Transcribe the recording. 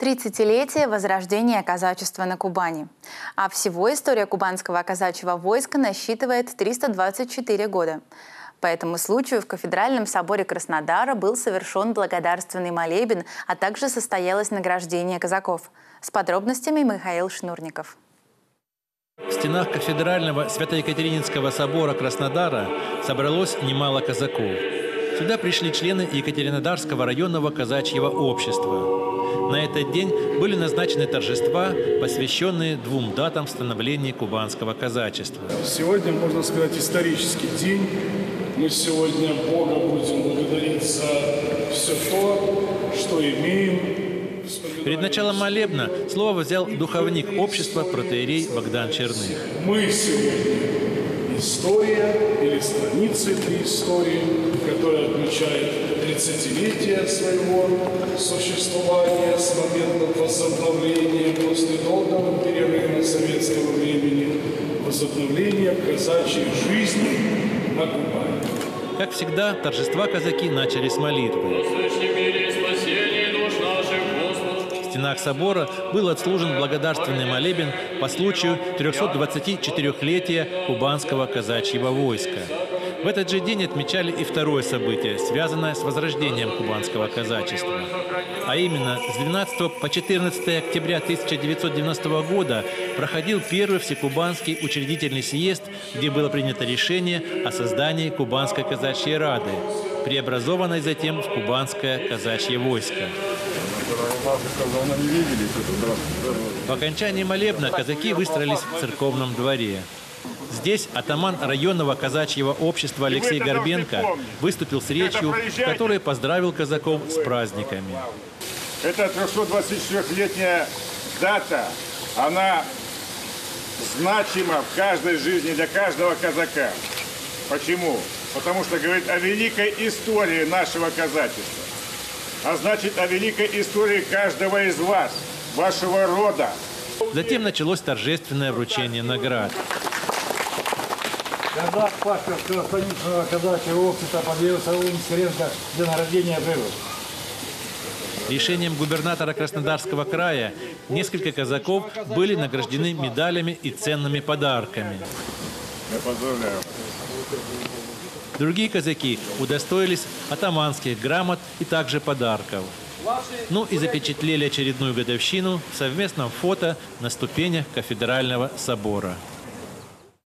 30-летие возрождения казачества на Кубани. А всего история кубанского казачьего войска насчитывает 324 года. По этому случаю в Кафедральном соборе Краснодара был совершен благодарственный молебен, а также состоялось награждение казаков. С подробностями Михаил Шнурников. В стенах Кафедрального Свято-Екатерининского собора Краснодара собралось немало казаков. Сюда пришли члены Екатеринодарского районного казачьего общества. На этот день были назначены торжества, посвященные двум датам становления кубанского казачества. Сегодня, можно сказать, исторический день. Мы сегодня Бога будем благодарить за все то, что имеем. Перед началом молебна слово взял духовник общества протоиерей Богдан Черных. Мы сегодня история или страница этой истории, которая отмечает 30-летие своего существования с момента возобновления после долгого перерыва советского времени, возобновления казачьей жизни на Кубани. Как всегда, торжества казаки начали с молитвы. В стенах собора был отслужен благодарственный молебен по случаю 324-летия кубанского казачьего войска. В этот же день отмечали и второе событие, связанное с возрождением кубанского казачества. А именно, с 12 по 14 октября 1990 года проходил первый всекубанский учредительный съезд, где было принято решение о создании Кубанской казачьей рады, преобразованной затем в Кубанское казачье войско. По окончании молебна казаки выстроились в церковном дворе. Здесь атаман районного казачьего общества Алексей Горбенко выступил с речью, в которой поздравил казаков с праздниками. Эта 324-летняя дата, она значима в каждой жизни для каждого казака. Почему? Потому что говорит о великой истории нашего казачества. А значит, о великой истории каждого из вас, вашего рода. Затем началось торжественное вручение наград. Казак Пашковского станичного казачьего общества подъявился Нестеренко для награждения был. Решением губернатора Краснодарского края несколько казаков были награждены медалями и ценными подарками. Я поздравляю. Другие казаки удостоились атаманских грамот и также подарков. Ну и запечатлели очередную годовщину в совместном фото на ступенях Кафедрального собора.